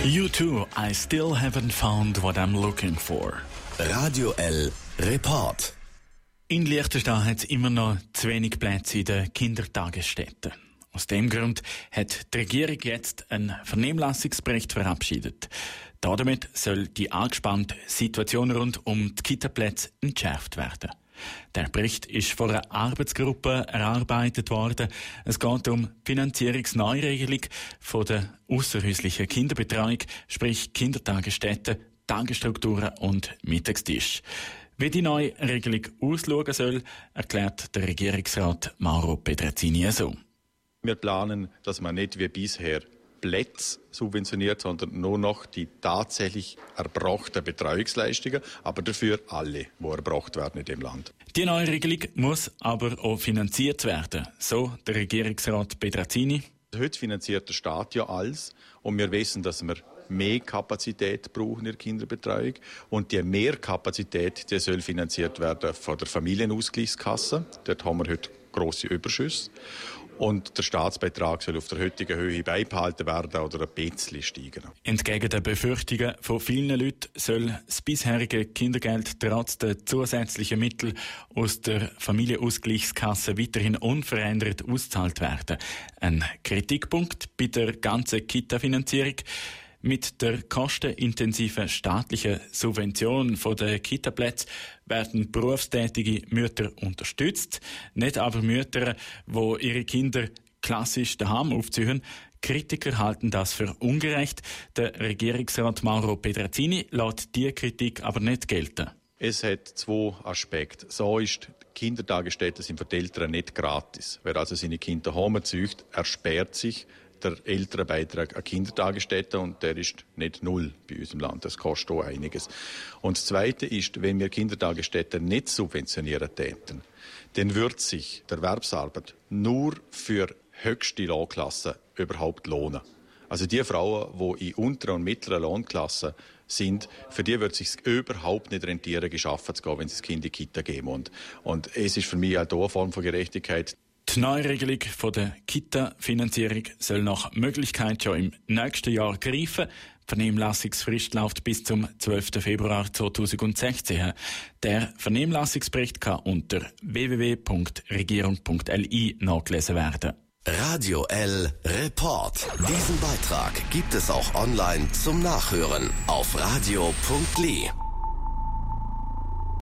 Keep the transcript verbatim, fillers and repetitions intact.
You too, I still haven't found what I'm looking for. Radio L Report. In Liechtenstein hat es immer noch zu wenig Plätze in den Kindertagesstätten. Aus dem Grund hat die Regierung jetzt einen Vernehmlassungsbericht verabschiedet. Damit soll die angespannte Situation rund um die Kitaplätze entschärft werden. Der Bericht ist von einer Arbeitsgruppe erarbeitet worden. Es geht um die Finanzierungsneuregelung von der ausserhäuslichen Kinderbetreuung, sprich Kindertagesstätten, Tagesstrukturen und Mittagstisch. Wie die neue Regelung ausschauen soll, erklärt der Regierungsrat Mauro Petrazzini so. Wir planen, dass man nicht wie bisher Plätze subventioniert, sondern nur noch die tatsächlich erbrachten Betreuungsleistungen, aber dafür alle, die erbracht werden in dem Land. Die neue Regelung muss aber auch finanziert werden, so der Regierungsrat Petrazzini. Heute finanziert der Staat ja alles und wir wissen, dass wir mehr Kapazität brauchen in der Kinderbetreuung und die Mehrkapazität, die soll finanziert werden von der Familienausgleichskasse. Dort haben wir heute grosse Überschüsse. Und der Staatsbeitrag soll auf der heutigen Höhe beibehalten werden oder ein bisschen steigen. Entgegen den Befürchtungen von vielen Leuten soll das bisherige Kindergeld trotz der zusätzlichen Mittel aus der Familienausgleichskasse weiterhin unverändert ausgezahlt werden. Ein Kritikpunkt bei der ganzen Kita-Finanzierung: Mit der kostenintensiven staatlichen Subvention der Kitaplätze werden berufstätige Mütter unterstützt, nicht aber Mütter, die ihre Kinder klassisch daheim aufziehen. Kritiker halten das für ungerecht. Der Regierungsrat Mauro Petrazzini lässt diese Kritik aber nicht gelten. Es hat zwei Aspekte. So ist Kindertagesstätten sind für die Eltern nicht gratis. Wer also seine Kinder daheim zücht, ersperrt sich der Elternbeitrag an Kindertagesstätten und der ist nicht null bei uns im Land. Das kostet auch einiges. Und das Zweite ist, wenn wir Kindertagesstätten nicht subventionieren täten, dann würde sich die Erwerbsarbeit nur für höchste Lohnklassen überhaupt lohnen. Also die Frauen, die in unteren und mittleren Lohnklassen sind, für die wird es sich überhaupt nicht rentieren, geschaffen zu gehen, wenn sie das Kind in die Kita geben. Und, und es ist für mich auch hier eine Form von Gerechtigkeit. Die Neuregelung der Kita-Finanzierung soll nach Möglichkeit schon im nächsten Jahr greifen. Die Vernehmlassungsfrist läuft bis zum zwölften Februar zweitausendsechzehn. Der Vernehmlassungsbericht kann unter w w w punkt regierung punkt l i nachgelesen werden. Radio L Report. Diesen Beitrag gibt es auch online zum Nachhören auf radio punkt l i.